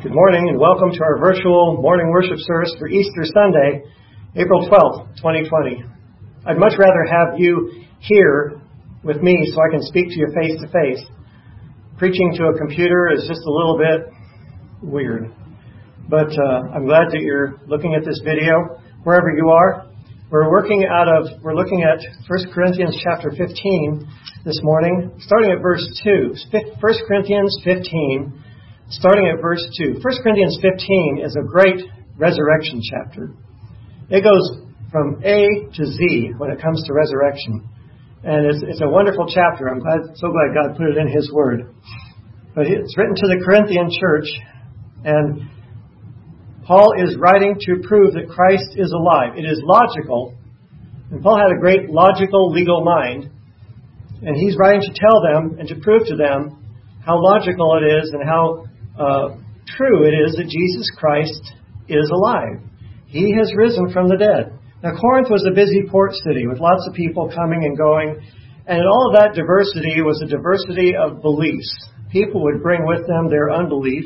Good morning and welcome to our virtual morning worship service for Easter Sunday, April 12th, 2020. I'd much rather have you here with me so I can speak to you face to face. Preaching to a computer is just a little bit weird. But I'm glad that you're looking at this video wherever you are. We're looking at 1 Corinthians chapter 15 this morning, starting at verse 2. 1 Corinthians 15. Starting at verse 2. 1 Corinthians 15 is a great resurrection chapter. It goes from A to Z when it comes to resurrection. And it's a wonderful chapter. I'm so glad God put it in His Word. But it's written to the Corinthian church, and Paul is writing to prove that Christ is alive. It is logical. And Paul had a great logical, legal mind. And he's writing to tell them and to prove to them how logical it is and how true it is that Jesus Christ is alive. He has risen from the dead. Now, Corinth was a busy port city with lots of people coming and going, and in all of that diversity was a diversity of beliefs. People would bring with them their unbelief,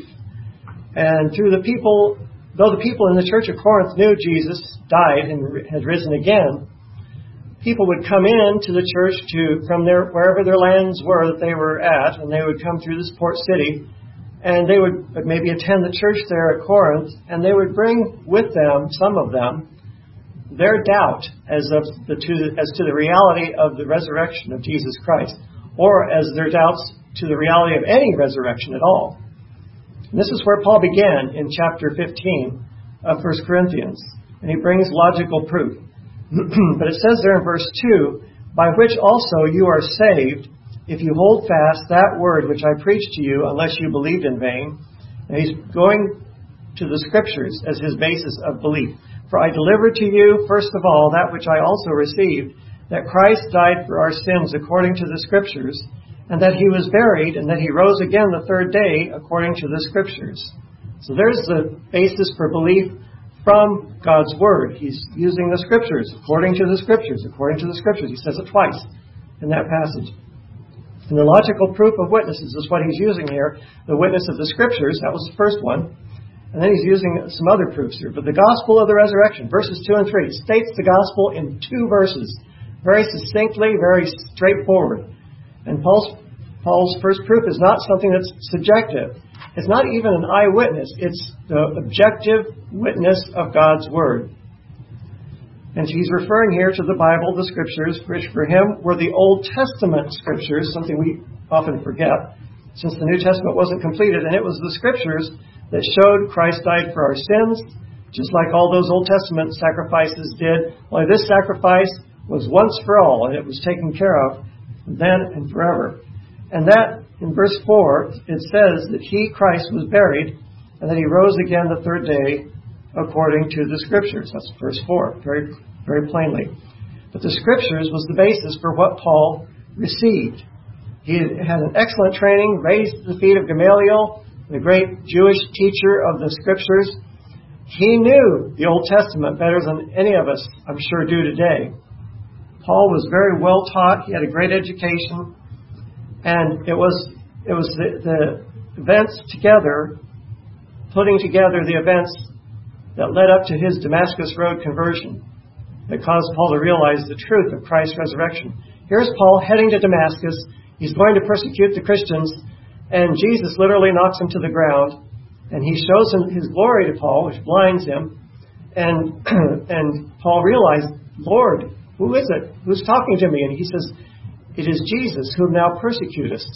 and though the people in the church of Corinth knew Jesus died and had risen again, people would come in to the church from wherever their lands were that they were at, and they would come through this port city. And they would maybe attend the church there at Corinth, and they would bring with them, some of them, their doubt as to the reality of the resurrection of Jesus Christ, or as their doubts to the reality of any resurrection at all. And this is where Paul began in chapter 15 of 1 Corinthians, and he brings logical proof. But it says there in verse 2, by which also you are saved, if you hold fast that word which I preached to you, unless you believed in vain. And he's going to the Scriptures as his basis of belief. For I delivered to you, first of all, that which I also received, that Christ died for our sins according to the Scriptures, and that he was buried, and that he rose again the third day according to the Scriptures. So there's the basis for belief from God's Word. He's using the Scriptures, according to the Scriptures, according to the Scriptures. He says it twice in that passage. And the logical proof of witnesses is what he's using here. The witness of the Scriptures, that was the first one. And then he's using some other proofs here. But the gospel of the resurrection, verses 2 and 3, states the gospel in 2 verses. Very succinctly, very straightforward. And Paul's first proof is not something that's subjective. It's not even an eyewitness. It's the objective witness of God's Word. And he's referring here to the Bible, the Scriptures, which for him were the Old Testament Scriptures, something we often forget, since the New Testament wasn't completed. And it was the Scriptures that showed Christ died for our sins, just like all those Old Testament sacrifices did. Only this sacrifice was once for all, and it was taken care of then and forever. And that, in verse 4, it says that he, Christ, was buried, and that he rose again the third day, according to the Scriptures. That's verse 4, very, very plainly. But the Scriptures was the basis for what Paul received. He had an excellent training, raised at the feet of Gamaliel, the great Jewish teacher of the Scriptures. He knew the Old Testament better than any of us, I'm sure, do today. Paul was very well taught. He had a great education. And it was the events together, putting together the events that led up to his Damascus Road conversion that caused Paul to realize the truth of Christ's resurrection. Here's Paul heading to Damascus. He's going to persecute the Christians, and Jesus literally knocks him to the ground, and he shows him his glory to Paul, which blinds him, and Paul realized, Lord, who is it? Who's talking to me? And he says, it is Jesus whom thou persecutest.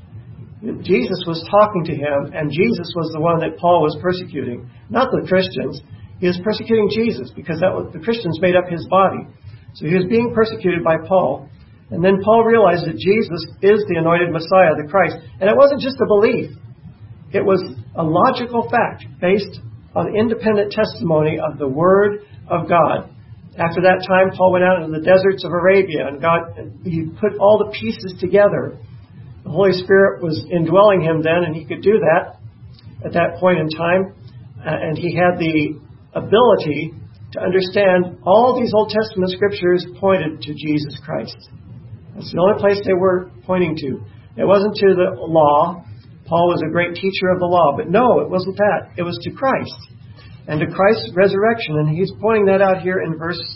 Jesus was talking to him, and Jesus was the one that Paul was persecuting, not the Christians. He was persecuting Jesus because the Christians made up his body. So he was being persecuted by Paul. And then Paul realized that Jesus is the anointed Messiah, the Christ. And it wasn't just a belief. It was a logical fact based on independent testimony of the Word of God. After that time, Paul went out into the deserts of Arabia, and he put all the pieces together. The Holy Spirit was indwelling him then, and he could do that at that point in time. And he had the ability to understand all these Old Testament Scriptures pointed to Jesus Christ. That's the only place they were pointing to. It wasn't to the law. Paul was a great teacher of the law. But no, it wasn't that. It was to Christ and to Christ's resurrection. And he's pointing that out here in verse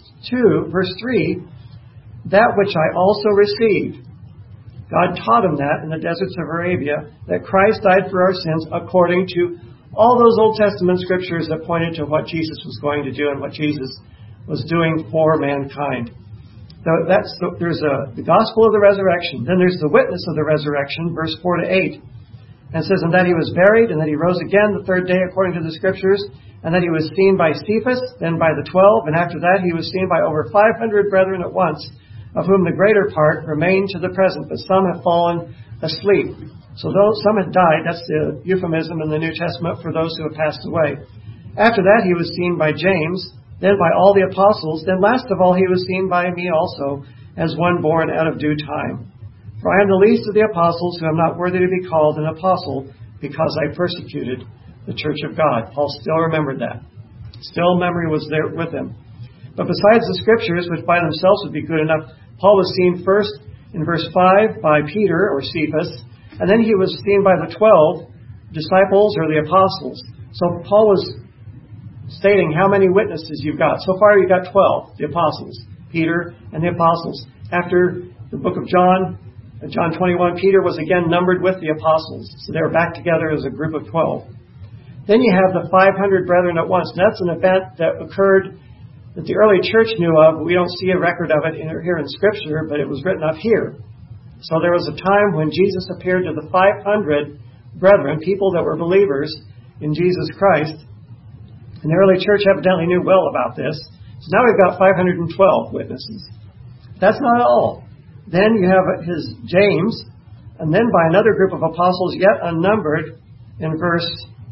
3, that which I also received. God taught him that in the deserts of Arabia, that Christ died for our sins according to all those Old Testament scriptures that pointed to what Jesus was going to do and what Jesus was doing for mankind. So there's the gospel of the resurrection. Then there's the witness of the resurrection, verse 4 to 8. And it says, and that he was buried, and that he rose again the third day according to the scriptures, and that he was seen by Cephas, then by the 12, and after that he was seen by over 500 brethren at once, of whom the greater part remain to the present, but some have fallen asleep. So those some had died, that's the euphemism in the New Testament for those who have passed away. After that he was seen by James, then by all the apostles, then last of all he was seen by me also, as one born out of due time. For I am the least of the apostles, who am not worthy to be called an apostle, because I persecuted the church of God. Paul still remembered that. Still memory was there with him. But besides the scriptures, which by themselves would be good enough, Paul was seen first in verse 5 by Peter or Cephas, and then he was seen by the 12 disciples or the apostles. So Paul was stating how many witnesses you've got. So far you've got 12, the apostles, Peter and the apostles. After the book of John 21, Peter was again numbered with the apostles. So they were back together as a group of 12. Then you have the 500 brethren at once. And that's an event that occurred that the early church knew of. But we don't see a record of it here in Scripture, but it was written up here. So there was a time when Jesus appeared to the 500 brethren, people that were believers in Jesus Christ. And the early church evidently knew well about this. So now we've got 512 witnesses. That's not all. Then you have his James, and then by another group of apostles yet unnumbered in verse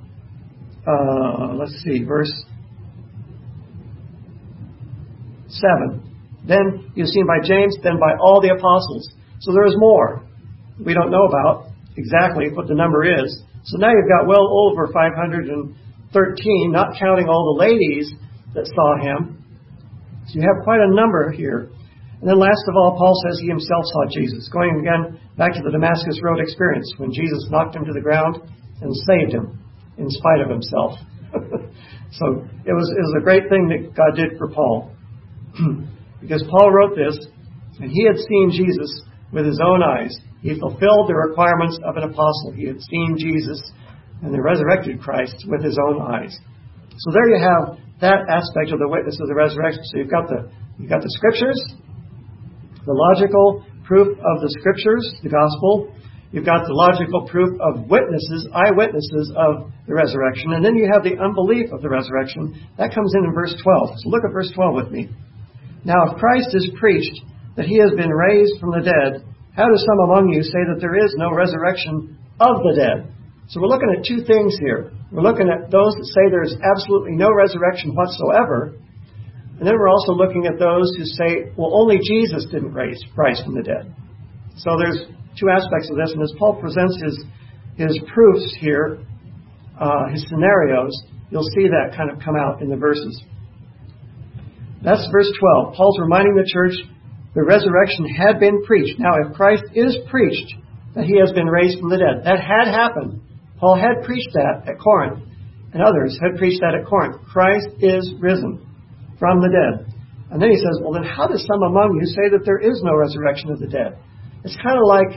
7. Then you're seen by James, then by all the apostles. So there is more we don't know about exactly what the number is. So now you've got well over 513, not counting all the ladies that saw him. So you have quite a number here. And then last of all, Paul says he himself saw Jesus. Going again back to the Damascus Road experience, when Jesus knocked him to the ground and saved him in spite of himself. So it was a great thing that God did for Paul. Because Paul wrote this, and he had seen Jesus with his own eyes. He fulfilled the requirements of an apostle. He had seen Jesus and the resurrected Christ with his own eyes. So there you have that aspect of the witness of the resurrection. So you've got the scriptures, the logical proof of the scriptures, the gospel. You've got the logical proof of witnesses, eyewitnesses of the resurrection. And then you have the unbelief of the resurrection. That comes in verse 12. So look at verse 12 with me. Now, if Christ is preached that he has been raised from the dead, how do some among you say that there is no resurrection of the dead? So we're looking at two things here. We're looking at those that say there's absolutely no resurrection whatsoever. And then we're also looking at those who say, well, only Jesus didn't raise Christ from the dead. So there's two aspects of this. And as Paul presents his proofs here, his scenarios, you'll see that kind of come out in the verses. That's verse 12. Paul's reminding the church the resurrection had been preached. Now, if Christ is preached that he has been raised from the dead, that had happened. Paul had preached that at Corinth, and others had preached that at Corinth. Christ is risen from the dead. And then he says, well, then how do some among you say that there is no resurrection of the dead? It's kind of like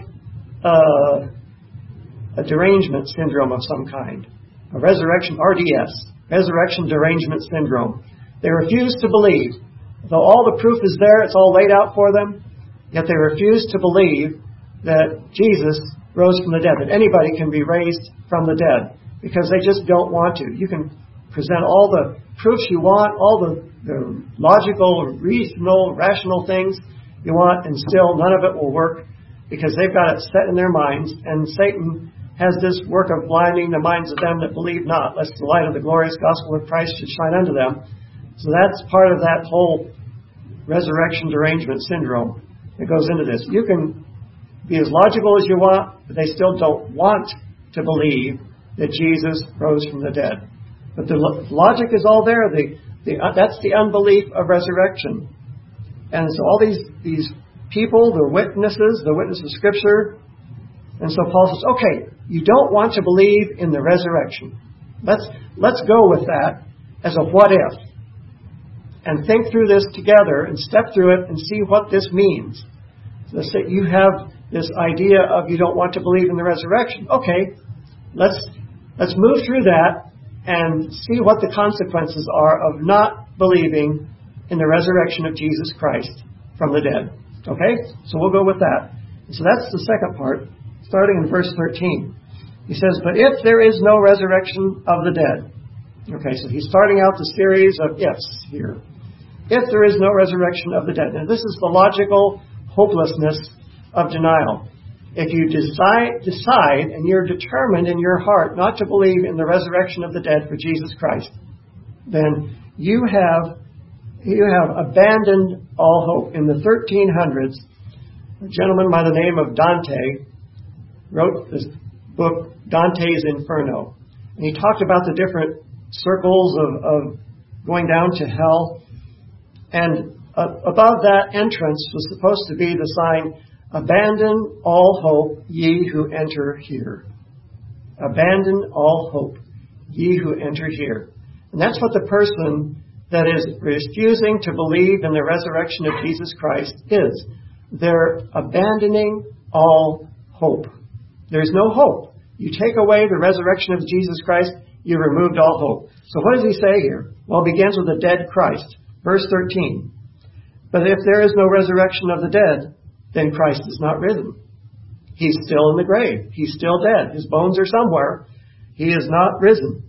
a derangement syndrome of some kind. A resurrection, RDS, resurrection derangement syndrome. They refuse to believe. Though all the proof is there, it's all laid out for them, yet they refuse to believe that Jesus rose from the dead, that anybody can be raised from the dead, because they just don't want to. You can present all the proofs you want, all the logical, reasonable, rational things you want, and still none of it will work, because they've got it set in their minds, and Satan has this work of blinding the minds of them that believe not, lest the light of the glorious gospel of Christ should shine unto them. So that's part of that whole resurrection derangement syndrome that goes into this. You can be as logical as you want, but they still don't want to believe that Jesus rose from the dead. But the logic is all there. That's the unbelief of resurrection. And so all these people, the witnesses of Scripture. And so Paul says, okay, you don't want to believe in the resurrection. Let's go with that as a what if. And think through this together and step through it and see what this means. Let's say you have this idea of you don't want to believe in the resurrection. Okay, let's move through that and see what the consequences are of not believing in the resurrection of Jesus Christ from the dead. Okay? So we'll go with that. So that's the second part, starting in verse 13. He says, but if there is no resurrection of the dead. Okay, so he's starting out the series of ifs here. If there is no resurrection of the dead. Now this is the logical hopelessness of denial. If you decide and you're determined in your heart not to believe in the resurrection of the dead for Jesus Christ, then you have abandoned all hope. In the 1300s, a gentleman by the name of Dante wrote this book, Dante's Inferno. And he talked about the different circles of going down to hell. And above that entrance was supposed to be the sign, abandon all hope, ye who enter here. Abandon all hope, ye who enter here. And that's what the person that is refusing to believe in the resurrection of Jesus Christ is. They're abandoning all hope. There's no hope. You take away the resurrection of Jesus Christ, you removed all hope. So what does he say here? Well, it begins with the dead Christ. Verse 13. But if there is no resurrection of the dead, then Christ is not risen. He's still in the grave. He's still dead. His bones are somewhere. He is not risen.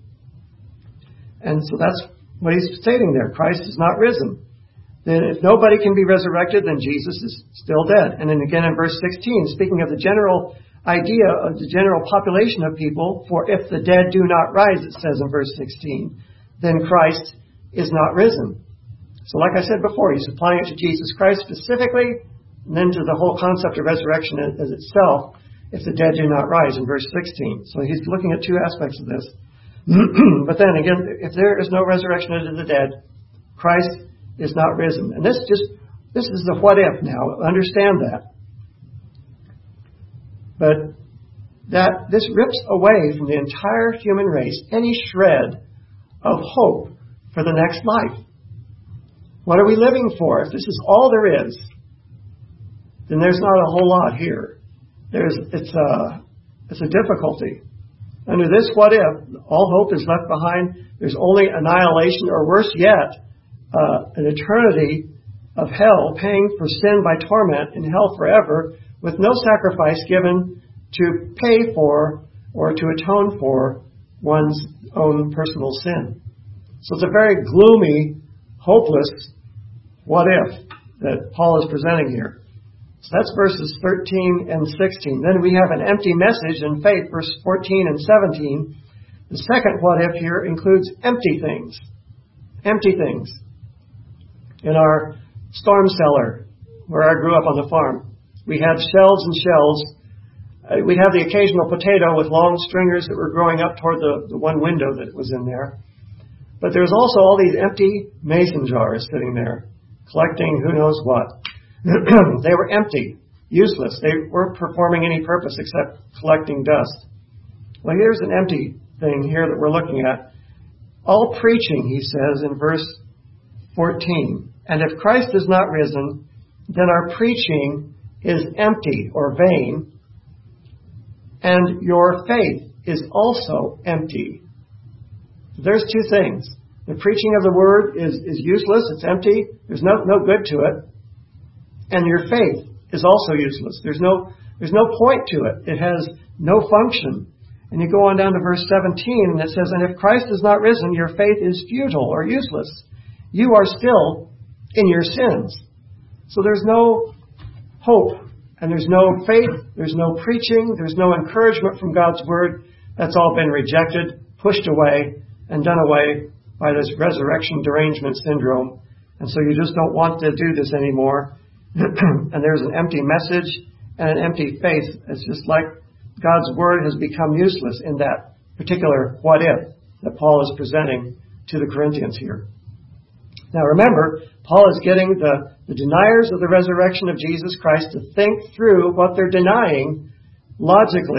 And so that's what he's stating there. Christ is not risen. Then if nobody can be resurrected, then Jesus is still dead. And then again in verse 16, speaking of the general idea of the general population of people, for if the dead do not rise, it says in verse 16, then Christ is not risen. So like I said before, he's applying it to Jesus Christ specifically, and then to the whole concept of resurrection as itself, if the dead do not rise in verse 16. So he's looking at two aspects of this. But then again, if there is no resurrection of the dead, Christ is not risen. And this is the what if now. Understand that. But this rips away from the entire human race any shred of hope for the next life. What are we living for? If this is all there is, then there's not a whole lot here. It's a difficulty. Under this what if, all hope is left behind. There's only annihilation, or worse yet, an eternity of hell, paying for sin by torment in hell forever, with no sacrifice given to pay for or to atone for one's own personal sin. So it's a very gloomy, hopeless what if that Paul is presenting here. So that's verses 13 and 16. Then we have an empty message in faith, verse 14 and 17. The second what if here includes empty things. Empty things. In our storm cellar, where I grew up on the farm, we had shelves and shelves. We'd have the occasional potato with long stringers that were growing up toward the one window that was in there. But there was also all these empty mason jars sitting there, collecting who knows what. They were empty, useless. They weren't performing any purpose except collecting dust. Well, here's an empty thing here that we're looking at. All preaching, he says in verse 14. And if Christ is not risen, then our preaching is empty or vain, and your faith is also empty. There's two things. The preaching of the word is useless. It's empty. There's no good to it. And your faith is also useless. There's no point to it. It has no function. And you go on down to verse 17, and it says, and if Christ is not risen, your faith is futile or useless. You are still in your sins. So there's no hope, and there's no faith, there's no preaching, there's no encouragement from God's word. That's all been rejected, pushed away, and done away by this resurrection derangement syndrome. And so you just don't want to do this anymore. And there's an empty message and an empty faith. It's just like God's word has become useless in that particular what if that Paul is presenting to the Corinthians here. Now remember, Paul is getting the deniers of the resurrection of Jesus Christ to think through what they're denying logically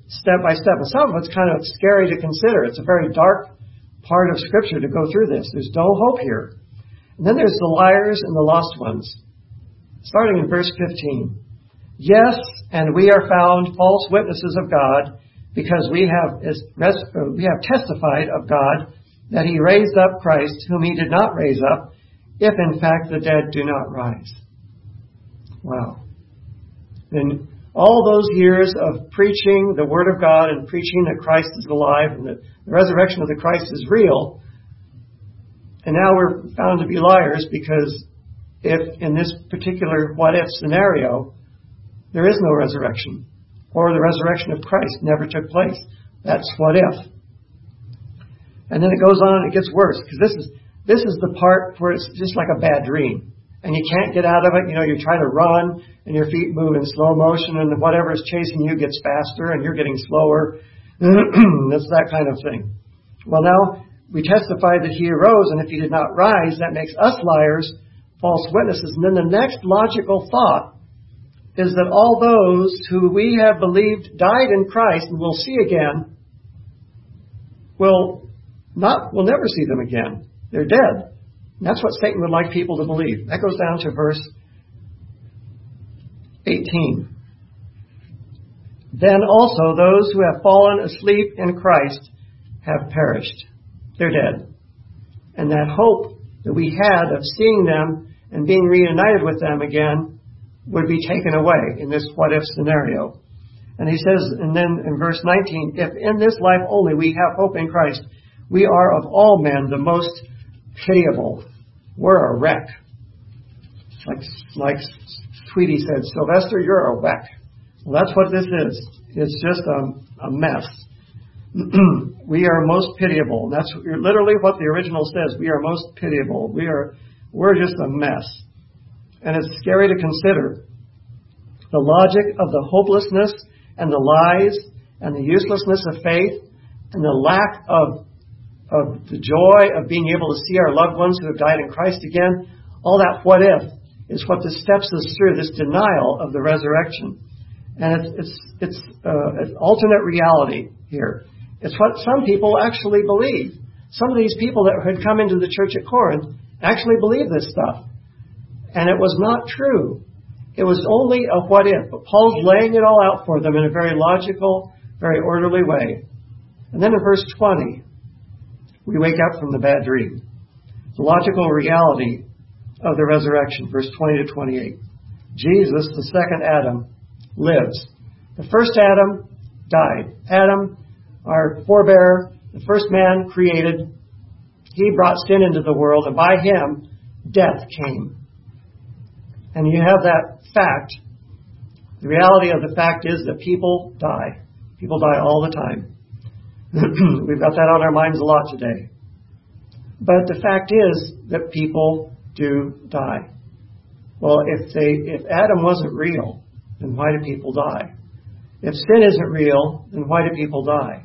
step by step. And some of it's kind of scary to consider. It's a very dark part of Scripture to go through this. There's no hope here. And then there's the liars and the lost ones. Starting in verse 15. Yes, and we are found false witnesses of God, because we have testified of God that he raised up Christ, whom he did not raise up, if in fact the dead do not rise. Wow. And all those years of preaching the Word of God and preaching that Christ is alive and that the resurrection of the Christ is real, and now we're found to be liars because if in this particular what-if scenario, there is no resurrection, or the resurrection of Christ never took place. That's what if. And then it goes on and it gets worse, because this is the part where it's just like a bad dream. And you can't get out of it. You know, you're trying to run, and your feet move in slow motion, and whatever is chasing you gets faster, and you're getting slower. That's that kind of thing. Well, now, we testify that he arose, and if he did not rise, that makes us liars, false witnesses. And then the next logical thought is that all those who we have believed died in Christ and will see again will never see them again. They're dead. And that's what Satan would like people to believe. That goes down to verse 18. Then also those who have fallen asleep in Christ have perished. They're dead. And that hope that we had of seeing them and being reunited with them again would be taken away in this what-if scenario. And he says, and then in verse 19, if in this life only we have hope in Christ, we are of all men the most pitiable. We're a wreck. Like Tweety said, Sylvester, you're a wreck. Well, that's what this is. It's just a mess. We are most pitiable. That's literally what the original says. We are most pitiable. We're just a mess. And it's scary to consider the logic of the hopelessness and the lies and the uselessness of faith and the lack of the joy of being able to see our loved ones who have died in Christ again. All that what if is what this steps us through, this denial of the resurrection. And it's an alternate reality here. It's what some people actually believe. Some of these people that had come into the church at Corinth actually believed this stuff. And it was not true. It was only a what if. But Paul's laying it all out for them in a very logical, very orderly way. And then in verse 20, we wake up from the bad dream. The logical reality of the resurrection, verse 20 to 28. Jesus, the second Adam, lives. The first Adam died. Adam, our forebearer, the first man created, he brought sin into the world, and by him, death came. And you have that fact. The reality of the fact is that people die. People die all the time. We've got that on our minds a lot today. But the fact is that people do die. Well, if Adam wasn't real, then why do people die? If sin isn't real, then why do people die?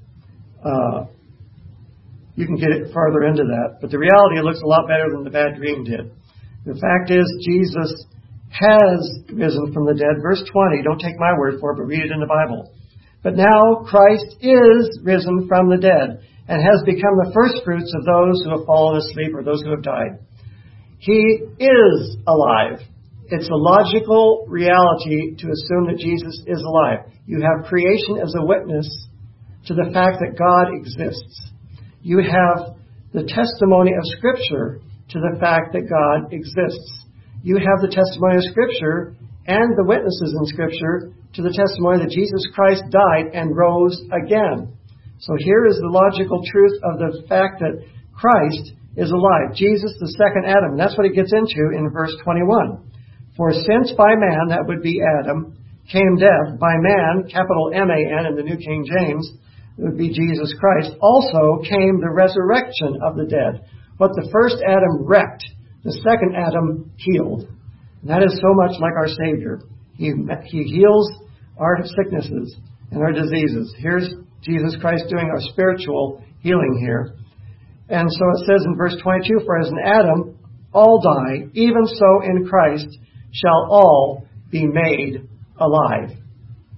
You can get it farther into that. But the reality looks a lot better than the bad dream did. The fact is, Jesus has risen from the dead. Verse 20, don't take my word for it, but read it in the Bible. But now Christ is risen from the dead and has become the first fruits of those who have fallen asleep or those who have died. He is alive. It's a logical reality to assume that Jesus is alive. You have creation as a witness to the fact that God exists. You have the testimony of Scripture to the fact that God exists. You have the testimony of Scripture and the witnesses in Scripture to the testimony that Jesus Christ died and rose again. So here is the logical truth of the fact that Christ is alive. Jesus, the second Adam. And that's what it gets into in verse 21. For since by man, that would be Adam, came death, by man, capital M-A-N in the New King James, it would be Jesus Christ, also came the resurrection of the dead. What the first Adam wrecked, the second Adam healed. And that is so much like our Savior. He heals our sicknesses and our diseases. Here's Jesus Christ doing our spiritual healing here. And so it says in verse 22, for as in Adam all die, even so in Christ shall all be made alive.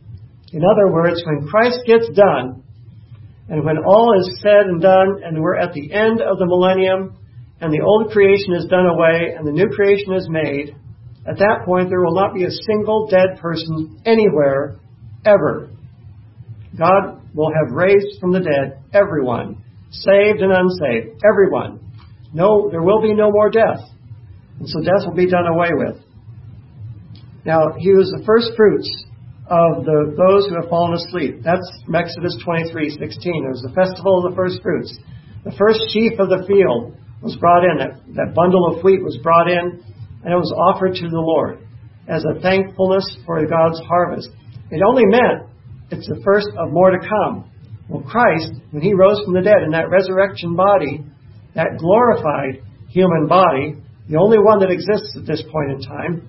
In other words, when Christ gets done, and when all is said and done, and we're at the end of the millennium, and the old creation is done away, and the new creation is made, at that point there will not be a single dead person anywhere, ever. God will have raised from the dead everyone, saved and unsaved, everyone. No, there will be no more death. And so death will be done away with. Now, he was the first fruits of those who have fallen asleep. That's from Exodus 23:16. It was the festival of the first fruits. The first sheaf of the field was brought in. That bundle of wheat was brought in, and it was offered to the Lord as a thankfulness for God's harvest. It only meant it's the first of more to come. Well, Christ, when he rose from the dead in that resurrection body, that glorified human body, the only one that exists at this point in time,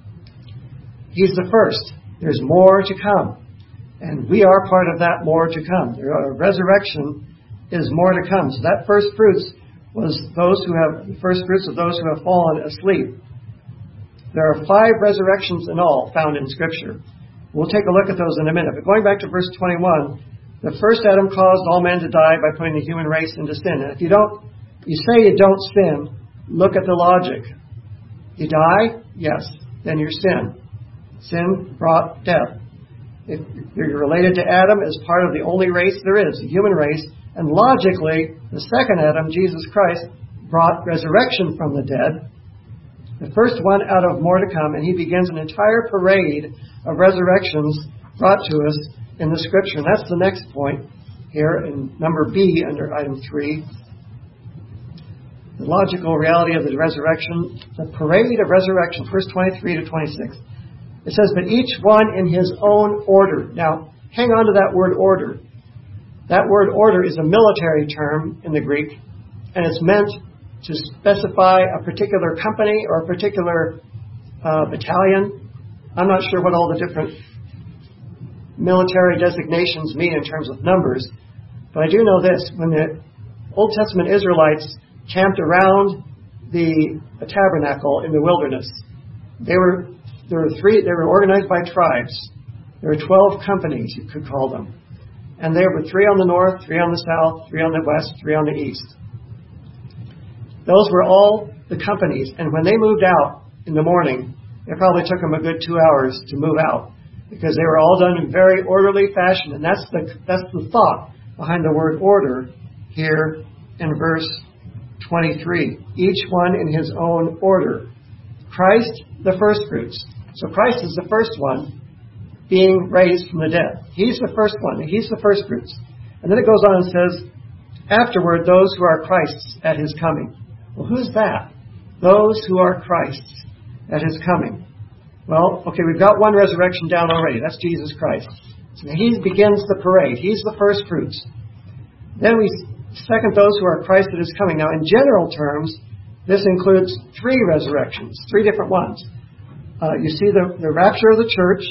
he's the first. There's more to come. And we are part of that more to come. The resurrection is more to come. So that first fruits was the first fruits of those who have fallen asleep. There are 5 resurrections in all found in Scripture. We'll take a look at those in a minute. But going back to verse 21, the first Adam caused all men to die by putting the human race into sin. And if you say you don't sin, look at the logic. You die? Yes. Then you're sin. Sin brought death. If you're related to Adam as part of the only race there is, the human race, and logically, the second Adam, Jesus Christ, brought resurrection from the dead. The first one out of more to come, and he begins an entire parade of resurrections brought to us in the Scripture. And that's the next point here in number B under item 3. The logical reality of the resurrection, the parade of resurrection, verse 23 to 26. It says, but each one in his own order. Now, hang on to that word order. That word order is a military term in the Greek, and it's meant to specify a particular company or a particular battalion. I'm not sure what all the different military designations mean in terms of numbers, but I do know this. When the Old Testament Israelites camped around the tabernacle in the wilderness, they were organized by tribes. There were 12 companies, you could call them. And there were 3 on the north, 3 on the south, 3 on the west, 3 on the east. Those were all the companies. And when they moved out in the morning, it probably took them a good 2 hours to move out, because they were all done in very orderly fashion. And that's the thought behind the word order here in verse 23. Each one in his own order. Christ, the first fruits. So Christ is the first one being raised from the dead. He's the first one. He's the first fruits. And then it goes on and says, afterward, those who are Christ's at his coming. Well, who's that? Those who are Christ's at his coming. Well, okay, we've got one resurrection down already. That's Jesus Christ. So he begins the parade. He's the first fruits. Then we second those who are Christ at his coming. Now, in general terms, this includes 3 resurrections, 3 different ones. You see the rapture of the church.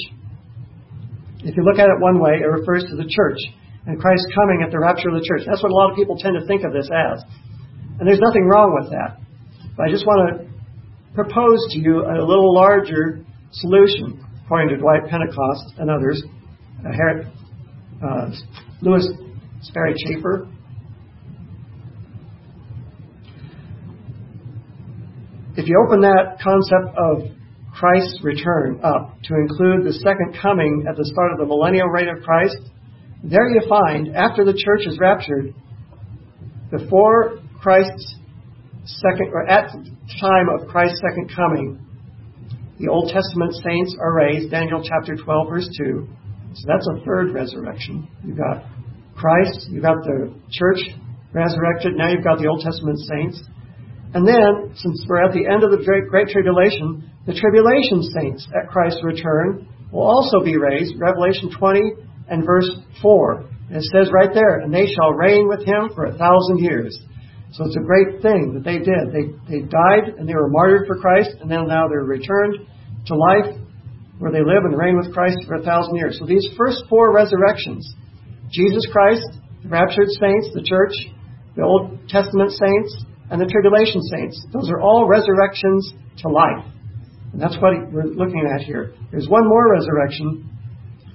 If you look at it one way, it refers to the church and Christ coming at the rapture of the church. That's what a lot of people tend to think of this as. And there's nothing wrong with that. But I just want to propose to you a little larger solution, according to Dwight Pentecost and others, Louis Sperry Chafer. If you open that concept of Christ's return up to include the second coming at the start of the millennial reign of Christ, there you find, after the church is raptured, before Christ's second, or at the time of Christ's second coming, the Old Testament saints are raised, Daniel chapter 12, verse 2. So that's a third resurrection. You've got Christ, you've got the church resurrected, now you've got the Old Testament saints. And then, since we're at the end of the Great Tribulation, the tribulation saints at Christ's return will also be raised. Revelation 20 and verse 4. And it says right there, and they shall reign with him for 1,000 years. So it's a great thing that they did. They died and they were martyred for Christ, and then now they're returned to life where they live and reign with Christ for 1,000 years. So these first 4 resurrections, Jesus Christ, the raptured saints, the church, the Old Testament saints, and the tribulation saints, those are all resurrections to life. And that's what we're looking at here. There's one more resurrection,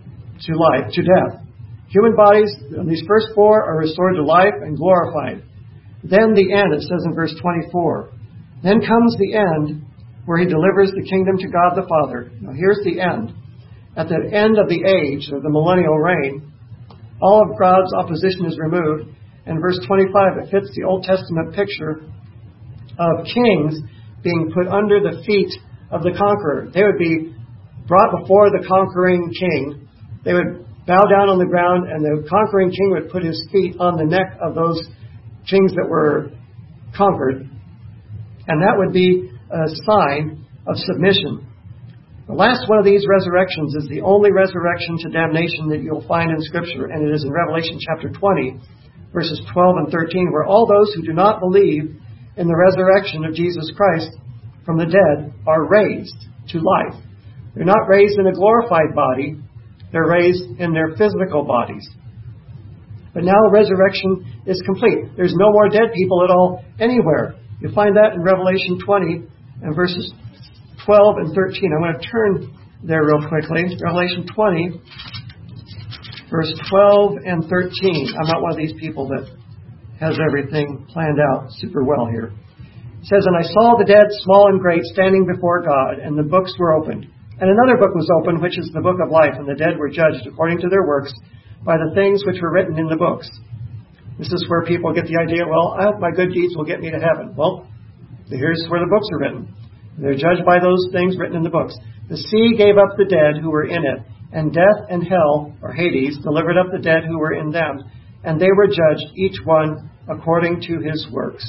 to life, to death. Human bodies, these first four, are restored to life and glorified. Then the end, it says in verse 24. Then comes the end, where he delivers the kingdom to God the Father. Now here's the end. At the end of the age, of the millennial reign, all of God's opposition is removed. And verse 25, it fits the Old Testament picture of kings being put under the feet of the conqueror. They would be brought before the conquering king. They would bow down on the ground, and the conquering king would put his feet on the neck of those kings that were conquered. And that would be a sign of submission. The last one of these resurrections is the only resurrection to damnation that you'll find in Scripture, and it is in Revelation chapter 20, verses 12 and 13, where all those who do not believe in the resurrection of Jesus Christ from the dead are raised to life. They're not raised in a glorified body. They're raised in their physical bodies. But now resurrection is complete. There's no more dead people at all anywhere. You'll find that in Revelation 20 and verses 12 and 13. I'm going to turn there real quickly. Revelation 20, verse 12 and 13. I'm not one of these people that has everything planned out super well here. It says, And I saw the dead, small and great, standing before God, and the books were opened. And another book was opened, which is the book of life, and the dead were judged according to their works by the things which were written in the books. This is where people get the idea, well, I hope my good deeds will get me to heaven. Well, here's where the books are written. They're judged by those things written in the books. The sea gave up the dead who were in it, and death and hell, or Hades, delivered up the dead who were in them, and they were judged, each one according to his works.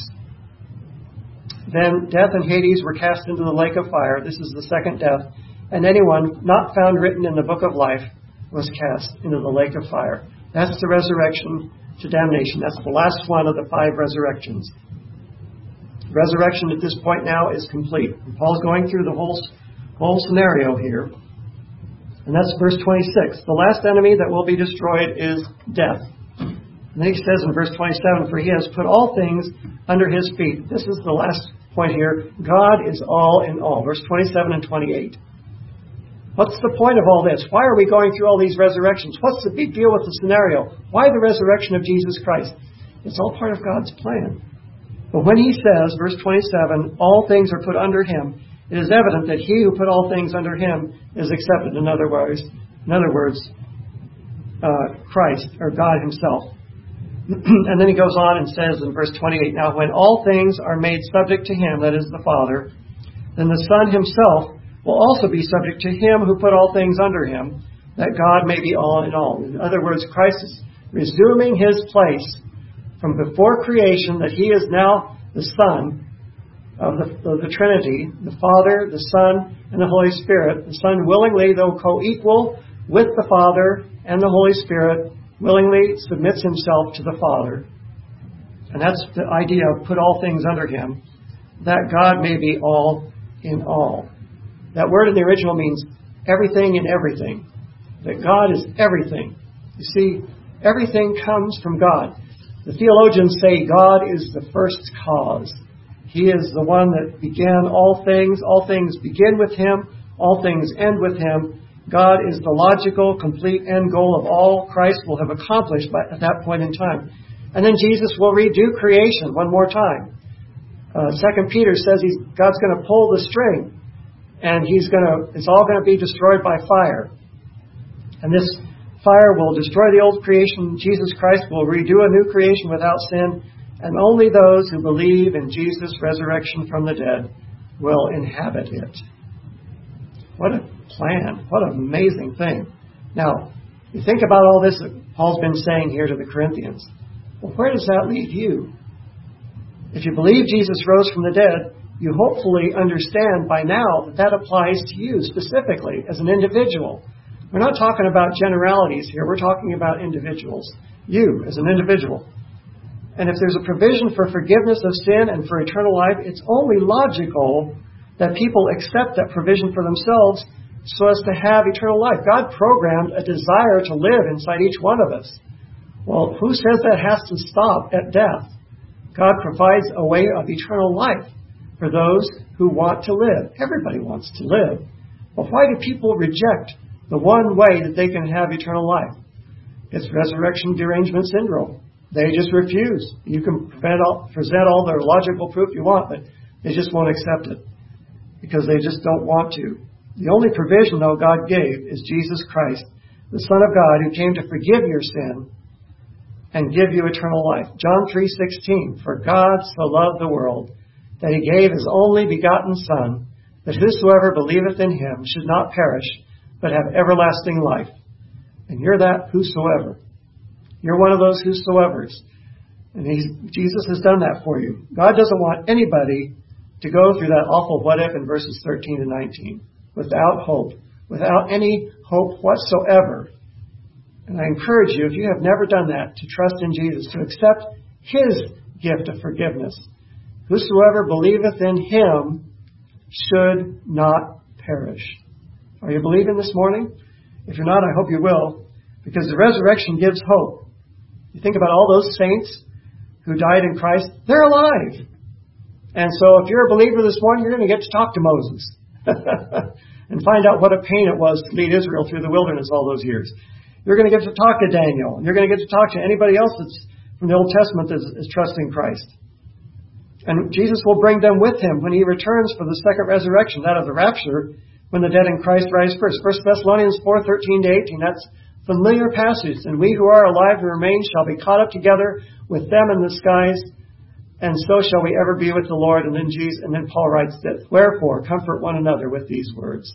Then death and Hades were cast into the lake of fire. This is the second death. And anyone not found written in the book of life was cast into the lake of fire. That's the resurrection to damnation. That's the last one of the 5 resurrections. Resurrection at this point now is complete. And Paul's going through the whole scenario here. And that's verse 26. The last enemy that will be destroyed is death. And then he says in verse 27, For he has put all things under his feet. This is the last point here. God is all in all. Verse 27 and 28. What's the point of all this? Why are we going through all these resurrections? What's the big deal with the scenario? Why the resurrection of Jesus Christ? It's all part of God's plan. But when he says, verse 27, all things are put under him, it is evident that he who put all things under him is accepted. In other words, Christ, or God himself. And then he goes on and says in verse 28, Now when all things are made subject to him, that is the Father, then the Son himself will also be subject to him who put all things under him, that God may be all in all. In other words, Christ is resuming his place from before creation, that he is now the Son of the Trinity, the Father, the Son, and the Holy Spirit. The Son willingly, though co-equal with the Father and the Holy Spirit, willingly submits himself to the Father. And that's the idea of put all things under him, that God may be all in all. That word in the original means everything in everything. That God is everything. You see, everything comes from God. The theologians say God is the first cause. He is the one that began all things. All things begin with him. All things end with him. God is the logical, complete end goal of all Christ will have accomplished at that point in time. And then Jesus will redo creation one more time. 2 Peter says God's going to pull the string. And it's all going to be destroyed by fire. And this fire will destroy the old creation. Jesus Christ will redo a new creation without sin. And only those who believe in Jesus' resurrection from the dead will inhabit it. What a plan. What an amazing thing. Now, you think about all this that Paul's been saying here to the Corinthians. Well, where does that leave you? If you believe Jesus rose from the dead, you hopefully understand by now that applies to you specifically as an individual. We're not talking about generalities here. We're talking about individuals. You as an individual. And if there's a provision for forgiveness of sin and for eternal life, it's only logical that people accept that provision for themselves so as to have eternal life. God programmed a desire to live inside each one of us. Well, who says that has to stop at death? God provides a way of eternal life for those who want to live. Everybody wants to live. But why do people reject The one way that they can have eternal life. It's resurrection derangement syndrome. They just refuse. You can present all the logical proof you want, but they just won't accept it because they just don't want to. The only provision, though, God gave is Jesus Christ, the Son of God, who came to forgive your sin and give you eternal life. John 3:16, for God so loved the world that he gave his only begotten Son, that whosoever believeth in him should not perish, but have everlasting life. And you're that whosoever. You're one of those whosoevers. And Jesus has done that for you. God doesn't want anybody to go through that awful what if in verses 13 and 19 without hope, without any hope whatsoever. And I encourage you, if you have never done that, to trust in Jesus, to accept his gift of forgiveness. Whosoever believeth in him should not perish. Are you believing this morning? If you're not, I hope you will, because the resurrection gives hope. You think about all those saints who died in Christ, they're alive. And so if you're a believer this morning, you're going to get to talk to Moses and find out what a pain it was to lead Israel through the wilderness all those years. You're going to get to talk to Daniel, and you're going to get to talk to anybody else that's from the Old Testament that is trusting Christ. And Jesus will bring them with him when he returns for the second resurrection, that of the rapture, when the dead in Christ rise first. 1 Thessalonians 4:13-18, that's a familiar passage. And we who are alive and remain shall be caught up together with them in the skies, and so shall we ever be with the Lord. And then Paul writes that, wherefore, comfort one another with these words.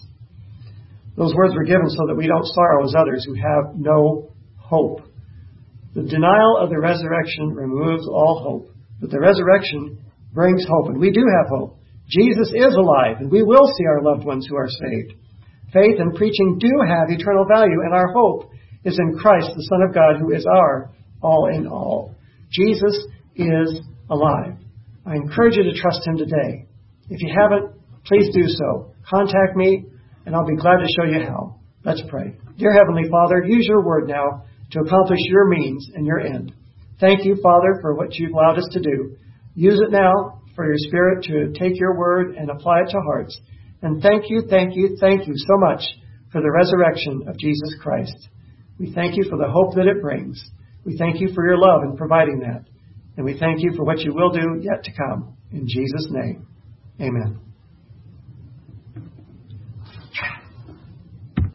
Those words were given so that we don't sorrow as others who have no hope. The denial of the resurrection removes all hope, but the resurrection brings hope, and we do have hope. Jesus is alive, and we will see our loved ones who are saved. Faith and preaching do have eternal value, and our hope is in Christ, the Son of God, who is our all in all. Jesus is alive. I encourage you to trust him today. If you haven't, please do so. Contact me, and I'll be glad to show you how. Let's pray. Dear Heavenly Father, use your word now to accomplish your means and your end. Thank you, Father, for what you've allowed us to do. Use it now for your Spirit to take your word and apply it to hearts. And thank you so much for the resurrection of Jesus Christ. We thank you for the hope that it brings. We thank you for your love in providing that. And we thank you for what you will do yet to come. In Jesus' name, amen.